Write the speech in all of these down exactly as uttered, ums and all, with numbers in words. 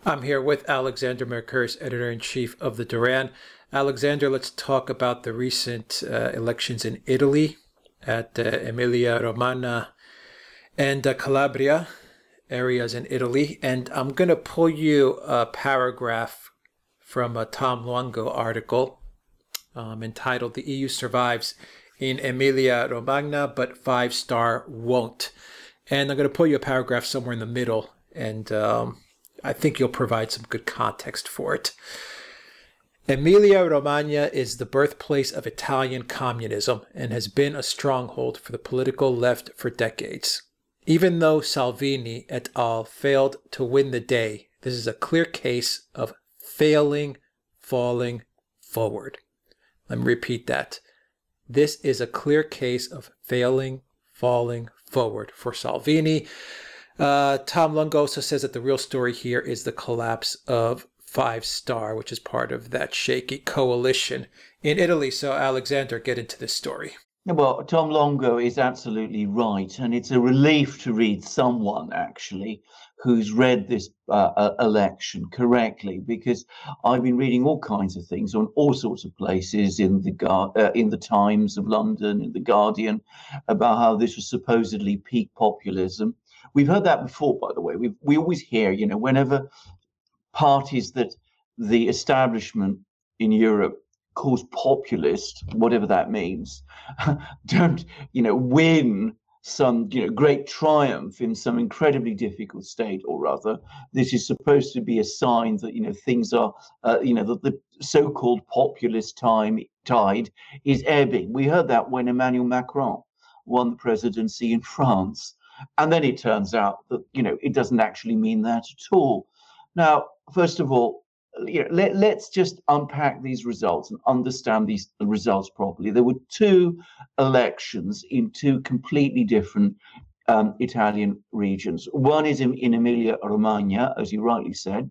I'm here with Alexander Mercouris, editor-in-chief of the Duran. Alexander, let's talk about the recent uh, elections in Italy, at uh, Emilia-Romagna and uh, Calabria, areas in Italy. And I'm going to pull you a paragraph from a Tom Luongo article um, entitled "The E U Survives in Emilia-Romagna, but Five Star Won't." And I'm going to pull you a paragraph somewhere in the middle, and um, I think you'll provide some good context for it. Emilia-Romagna is the birthplace of Italian communism and has been a stronghold for the political left for decades. Even though Salvini et al. Failed to win the day, this is a clear case of failing, falling forward. Let me repeat that. This is a clear case of failing, falling forward for Salvini. Uh, Tom Luongo also says that the real story here is the collapse of Five Star, which is part of that shaky coalition in Italy. So, Alexander, get into this story. Well, Tom Luongo is absolutely right, and it's a relief to read someone, actually, who's read this uh, election correctly, because I've been reading all kinds of things on all sorts of places, in the uh, in the Times of London, in the Guardian, about how this was supposedly peak populism. We've heard that before, by the way. We we always hear, you know, whenever parties that the establishment in Europe calls populist, whatever that means, don't, you know, win some, you know, great triumph in some incredibly difficult state or other, this is supposed to be a sign that, you know, things are, uh, you know, that the so-called populist time tide is ebbing. We heard that when Emmanuel Macron won the presidency in France. And then it turns out that, you know, it doesn't actually mean that at all. Now, first of all, you know, let, let's just unpack these results and understand these results properly. There were two elections in two completely different um, Italian regions. One is in, in Emilia-Romagna, as you rightly said,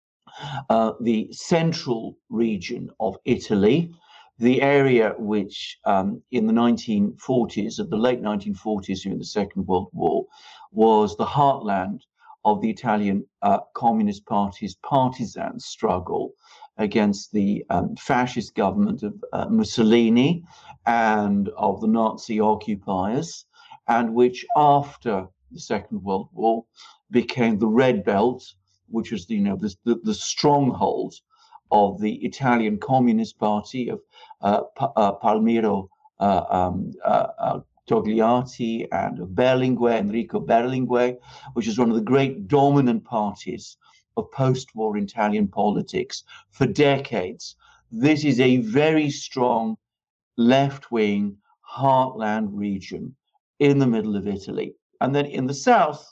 uh, the central region of Italy, the area which um, in the nineteen forties, at the late nineteen forties during the Second World War, was the heartland of the Italian uh, Communist Party's partisan struggle against the um, fascist government of uh, Mussolini and of the Nazi occupiers, and which after the Second World War became the Red Belt, which was the, you know, the, the, the stronghold of the Italian Communist Party of uh, pa- uh, Palmiro uh, um, uh, uh, Togliatti and of Berlinguer, Enrico Berlinguer, which is one of the great dominant parties of post-war Italian politics for decades. This is a very strong left-wing heartland region in the middle of Italy. And then in the south,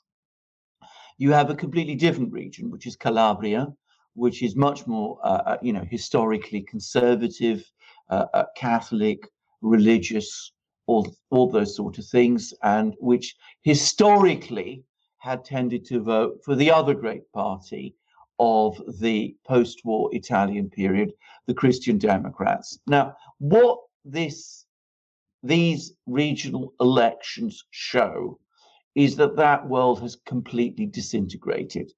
you have a completely different region, which is Calabria, which is much more, uh, you know, historically conservative, uh, uh, Catholic, religious, all, all those sort of things, and which historically had tended to vote for the other great party of the post-war Italian period, the Christian Democrats. Now, what this these regional elections show is that that world has completely disintegrated.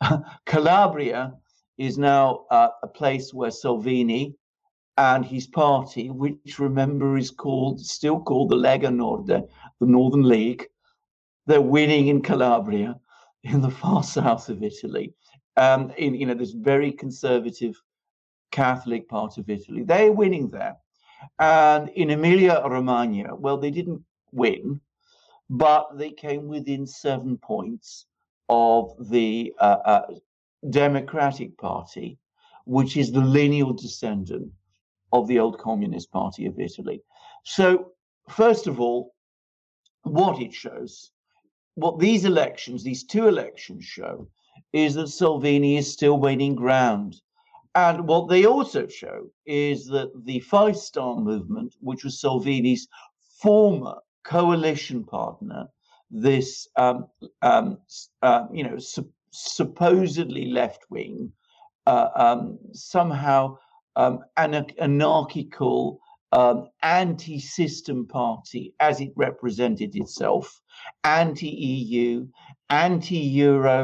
Calabria is now uh, a place where Salvini and his party, which remember is called, still called the Lega Nord, the Northern League, they're winning in Calabria, in the far south of Italy, um, in, you know, this very conservative Catholic part of Italy. They're winning there. And in Emilia-Romagna, well, they didn't win, but they came within seven points of the uh, uh, Democratic Party, which is the lineal descendant of the old Communist Party of Italy. So, first of all, what it shows, what these elections, these two elections show, is that Salvini is still gaining ground. And what they also show is that the Five Star Movement, which was Salvini's former coalition partner, this um, um, uh, you know su- supposedly left wing, uh, um, somehow um, an- anarchical um, anti-system party, as it represented itself, anti-E U, anti-Euro,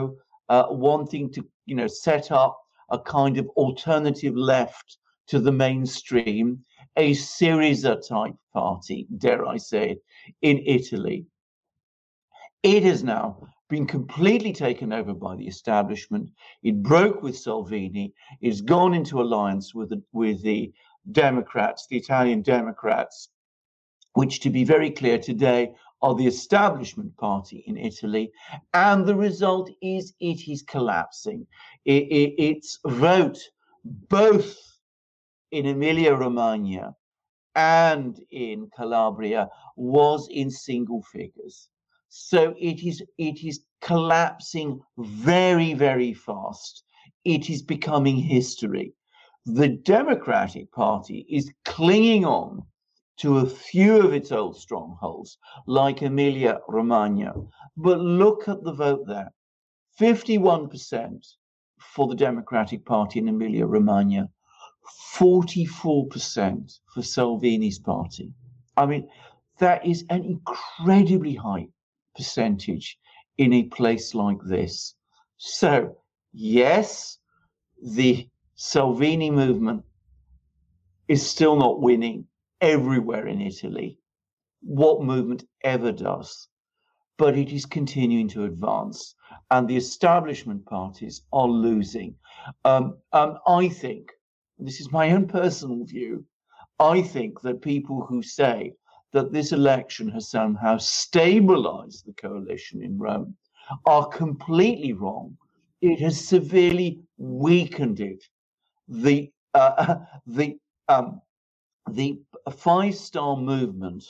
uh, wanting to, you know, set up a kind of alternative left to the mainstream, a Syriza type party, dare I say it, in Italy. It has now been completely taken over by the establishment. It broke with Salvini. It's gone into alliance with the, with the Democrats, the Italian Democrats, which, to be very clear today, are the establishment party in Italy. And the result is it is collapsing. It, it, its vote, both in Emilia-Romagna and in Calabria, was in single figures. So it is it is collapsing very, very fast. It is becoming history. The Democratic Party is clinging on to a few of its old strongholds, like Emilia-Romagna. But look at the vote there. fifty-one percent for the Democratic Party in Emilia-Romagna, forty-four percent for Salvini's party. I mean, that is an incredibly high percentage in a place like this. So, yes, the Salvini movement is still not winning everywhere in Italy. What movement ever does? But it is continuing to advance, and the establishment parties are losing. Um, um, I think, this is my own personal view, I think that people who say that this election has somehow stabilized the coalition in Rome are completely wrong. It has severely weakened it. The uh, the um, the Five Star Movement,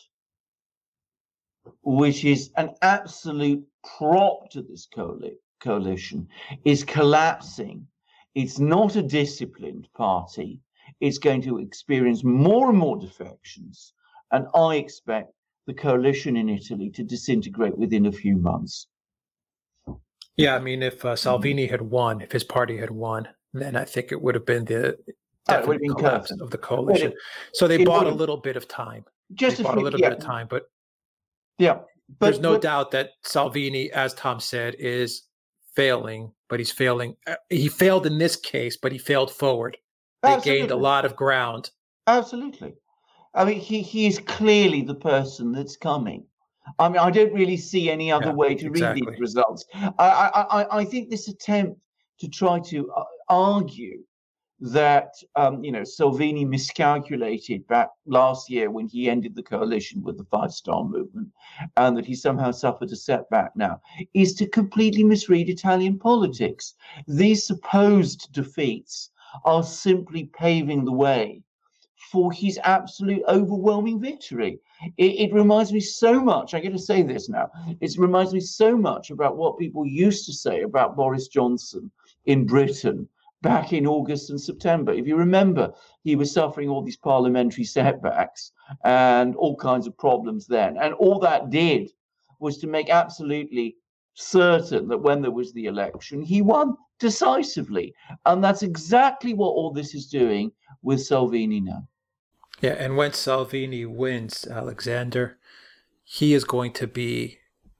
which is an absolute prop to this coali- coalition, is collapsing. It's not a disciplined party. It's going to experience more and more defections. And I expect the coalition in Italy to disintegrate within a few months. Yeah, I mean, if uh, Salvini had won, if his party had won, then I think it would have been the definite oh, been collapse curtain. of the coalition. It, so they bought a little bit of time. Just they a bought few, a little yeah. bit of time, but yeah, but, there's no but, doubt that Salvini, as Tom said, is failing. But he's failing. He failed in this case, but he failed forward. They absolutely. gained a lot of ground. Absolutely. I mean, he, he is clearly the person that's coming. I mean, I don't really see any other yeah, way to exactly. read these results. I, I, I think this attempt to try to argue that, um, you know, Salvini miscalculated back last year when he ended the coalition with the Five Star Movement, and that he somehow suffered a setback now, is to completely misread Italian politics. These supposed defeats are simply paving the way for his absolute overwhelming victory. It, it reminds me so much, I got to say this now, it reminds me so much about what people used to say about Boris Johnson in Britain back in August and September. If you remember, he was suffering all these parliamentary setbacks and all kinds of problems then. And all that did was to make absolutely certain that when there was the election, he won decisively. And that's exactly what all this is doing with Salvini now. Yeah, and when Salvini wins, Alexander, he is going to be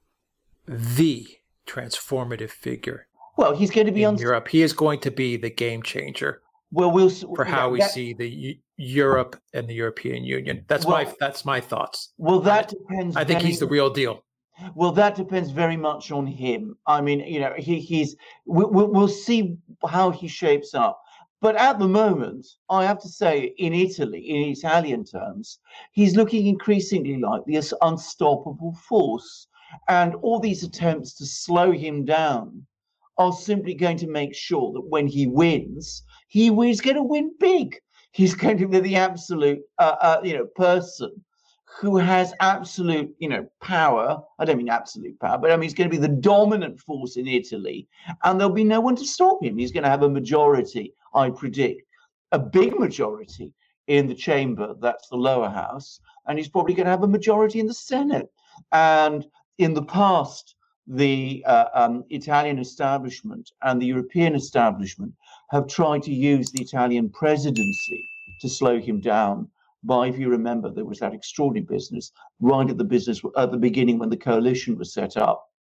the transformative figure. Well, he's going to be in on Europe. He is going to be the game changer. Well, we'll for how yeah, we that, see the U- Europe and the European Union. That's well, my that's my thoughts. Well, that depends. I think very, he's the real deal. Well, that depends very much on him. I mean, you know, he, he's. We, we'll see how he shapes up. But at the moment, I have to say, in Italy, in Italian terms, he's looking increasingly like this unstoppable force, and all these attempts to slow him down are simply going to make sure that when he wins, he is going to win big. He's going to be the absolute, uh, uh, you know, person who has absolute, you know, power. I don't mean absolute power, but I mean he's going to be the dominant force in Italy, and there'll be no one to stop him. He's going to have a majority, I predict, a big majority in the chamber, that's the lower house, and he's probably going to have a majority in the Senate. And in the past, the uh, um, Italian establishment and the European establishment have tried to use the Italian presidency to slow him down. By, if you remember, there was that extraordinary business right at the business at the beginning when the coalition was set up,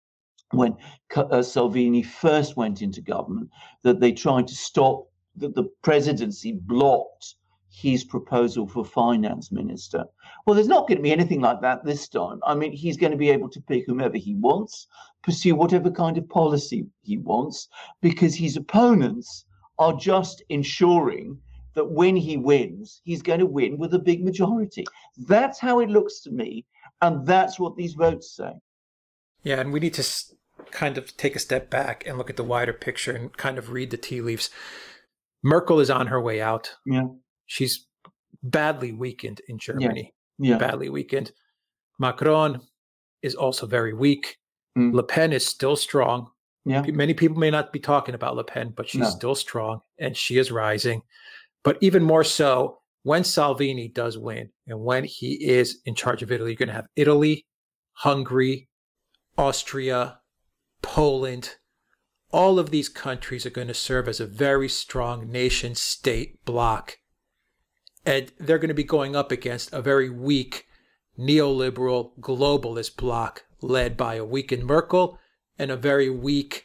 when uh, Salvini first went into government, that they tried to stop, that the presidency blocked his proposal for finance minister. Well, there's not going to be anything like that this time. I mean, he's going to be able to pick whomever he wants, pursue whatever kind of policy he wants, because his opponents are just ensuring that when he wins, he's going to win with a big majority. That's how it looks to me, and that's what these votes say. Yeah, and we need to kind of take a step back and look at the wider picture and kind of read the tea leaves. Merkel is on her way out. Yeah. She's badly weakened in Germany. Yeah. Yeah. Badly weakened. Macron is also very weak. Mm. Le Pen is still strong. Yeah. Many people may not be talking about Le Pen, but she's No. still strong and she is rising. But even more so, when Salvini does win and when he is in charge of Italy, you're going to have Italy, Hungary, Austria, Poland. All of these countries are going to serve as a very strong nation state bloc. And they're going to be going up against a very weak neoliberal globalist bloc led by a weakened Merkel and a very weak,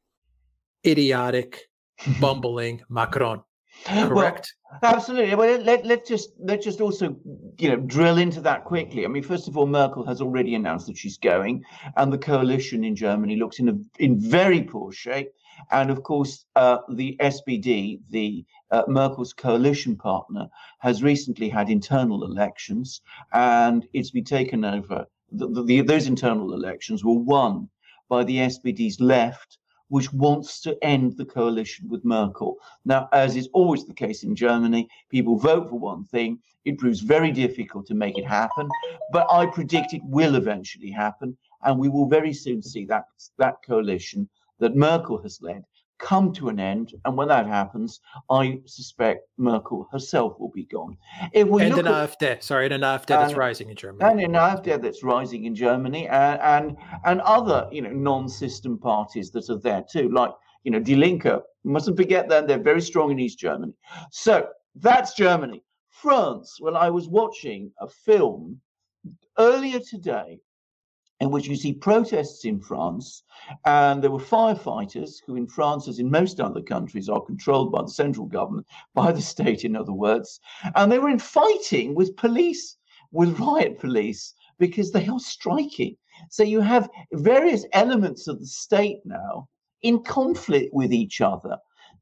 idiotic, bumbling Macron. Correct? Well, absolutely. Well, let, let's just let's just also, you know, drill into that quickly. I mean, first of all, Merkel has already announced that she's going, and the coalition in Germany looks in a, in very poor shape. And of course, uh, the S P D, the uh, Merkel's coalition partner, has recently had internal elections, and it's been taken over. The, the, the, those internal elections were won by the S P D's left, which wants to end the coalition with Merkel. Now, as is always the case in Germany, people vote for one thing. It proves very difficult to make it happen, but I predict it will eventually happen, and we will very soon see that, that coalition that Merkel has led come to an end. And when that happens, I suspect Merkel herself will be gone. If we and look an at, AfD, sorry, and an AfD that's and- rising in Germany. and an AfD that's rising in Germany, and, and and other, you know, non-system parties that are there too, like, you know, Die Linke. Mustn't forget that they're very strong in East Germany. So that's Germany. France. Well, I was watching a film earlier today in which you see protests in France, and there were firefighters who in France, as in most other countries, are controlled by the central government, by the state, in other words, and they were in fighting with police, with riot police, because they are striking. So you have various elements of the state now in conflict with each other,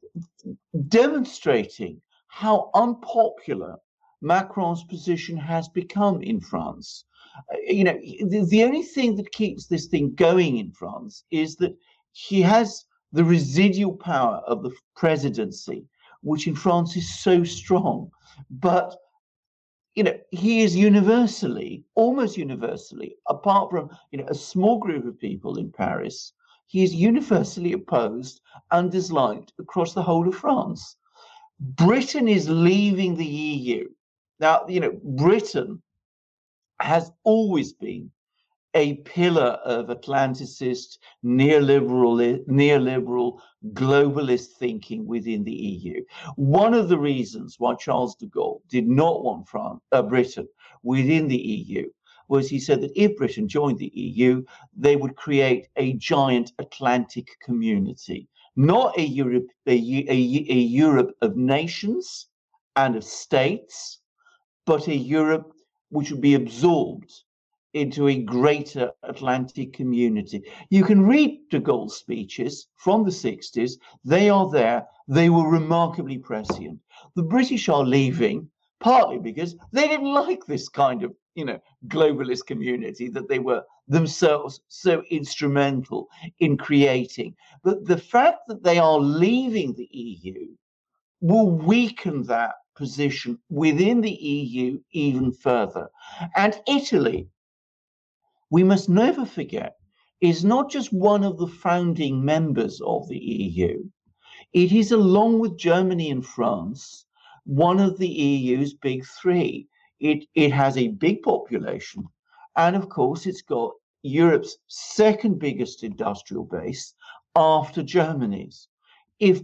demonstrating how unpopular Macron's position has become in France. Uh, you know, the, the only thing that keeps this thing going in France is that he has the residual power of the presidency, which in France is so strong. But, you know, he is universally, almost universally, apart from, you know, a small group of people in Paris, he is universally opposed and disliked across the whole of France. Britain is leaving the E U. Now, you know, Britain has always been a pillar of Atlanticist, neoliberal, neoliberal, globalist thinking within the E U. One of the reasons why Charles de Gaulle did not want France, uh, Britain within the E U was he said that if Britain joined the E U, they would create a giant Atlantic community, not a Europe, a, a, a Europe of nations and of states, but a Europe which would be absorbed into a greater Atlantic community. You can read de Gaulle's speeches from the sixties. They are there. They were remarkably prescient. The British are leaving partly because they didn't like this kind of, you know, globalist community that they were themselves so instrumental in creating. But the fact that they are leaving the E U will weaken that position within the E U even further. And Italy, we must never forget, is not just one of the founding members of the E U. It is, along with Germany and France, one of the E U's big three. It, it has a big population. And of course, it's got Europe's second biggest industrial base after Germany's. If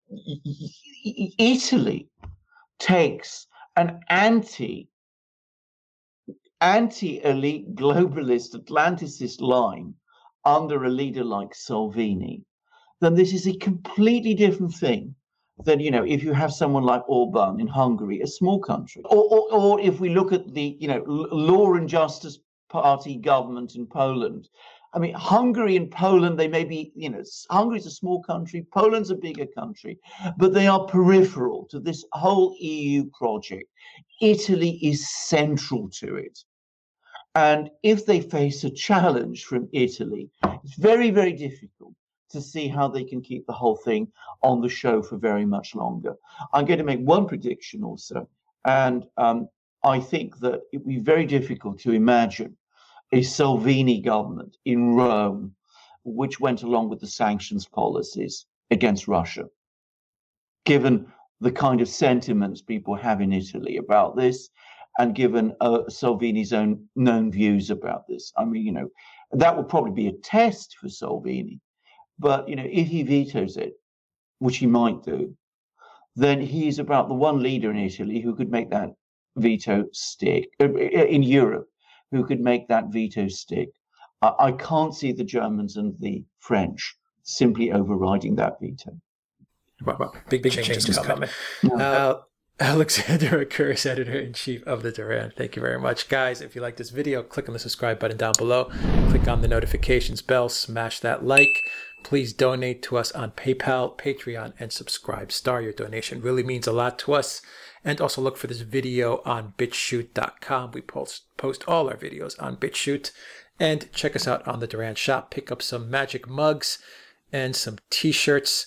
Italy takes an anti anti-elite globalist Atlanticist line under a leader like Salvini, then this is a completely different thing than, you know, if you have someone like Orban in Hungary, a small country, or, or, or if we look at the, you know, Law and Justice Party government in Poland. I mean, Hungary and Poland, they may be, you know, Hungary's a small country, Poland's a bigger country, but they are peripheral to this whole E U project. Italy is central to it. And if they face a challenge from Italy, it's very, very difficult to see how they can keep the whole thing on the show for very much longer. I'm going to make one prediction also, and um, I think that it would be very difficult to imagine a Salvini government in Rome which went along with the sanctions policies against Russia, given the kind of sentiments people have in Italy about this, and given uh, Salvini's own known views about this. I mean, you know, that would probably be a test for Salvini. But, you know, if he vetoes it, which he might do, then he's about the one leader in Italy who could make that veto stick, in Europe, who could make that veto stick. I, I can't see the Germans and the French simply overriding that veto. Well, well big, big changes, changes coming. coming. Uh, Alexander Mercouris, editor-in-chief of the Duran. Thank you very much, guys. If you like this video, click on the subscribe button down below. Click on the notifications bell. Smash that like. Please donate to us on PayPal, Patreon, and Subscribe Star. Your donation really means a lot to us. And also look for this video on BitChute dot com. We post, post all our videos on BitChute. And check us out on the Duran shop. Pick up some magic mugs and some t-shirts.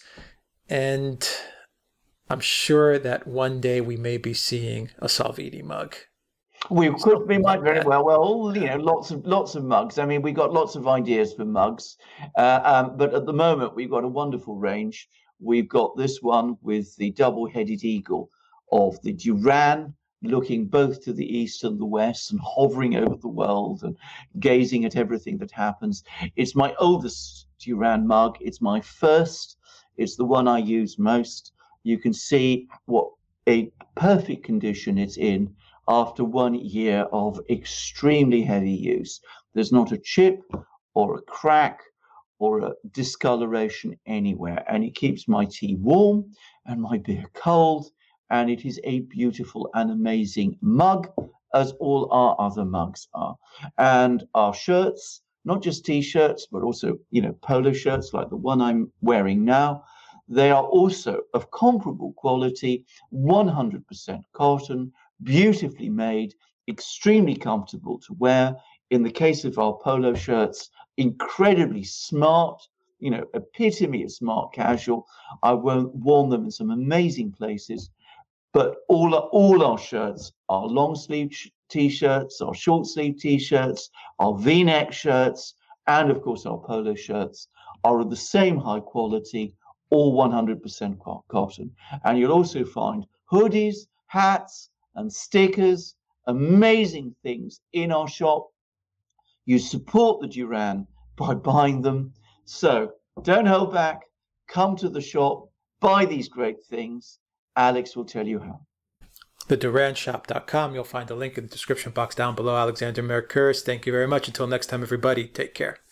And I'm sure that one day we may be seeing a Salvini mug. We could, we might very well. Well, you know, lots of lots of mugs. I mean, we got lots of ideas for mugs, uh, um, but at the moment we've got a wonderful range. We've got this one with the double-headed eagle of the Duran, looking both to the east and the west and hovering over the world and gazing at everything that happens. It's my oldest Duran mug. It's my first. It's the one I use most. You can see what a perfect condition it's in after one year of extremely heavy use. There's not a chip or a crack or a discoloration anywhere, and it keeps my tea warm and my beer cold, and it is a beautiful and amazing mug, as all our other mugs are. And our shirts, not just t-shirts, but also, you know, polo shirts like the one I'm wearing now, they are also of comparable quality, one hundred percent cotton, beautifully made, extremely comfortable to wear. In the case of our polo shirts, incredibly smart, you know, epitome of smart casual. I won't worn them in some amazing places, but all, all our shirts, our long sleeve t-shirts, our short sleeve t-shirts, our v-neck shirts, and of course our polo shirts are of the same high quality, all one hundred percent cotton. And you'll also find hoodies, hats, and stickers, amazing things in our shop. You support the Duran by buying them. So don't hold back. Come to the shop, buy these great things. Alex will tell you how. the duran shop dot com. You'll find a link in the description box down below. Alexander Mercouris, thank you very much. Until next time, everybody, take care.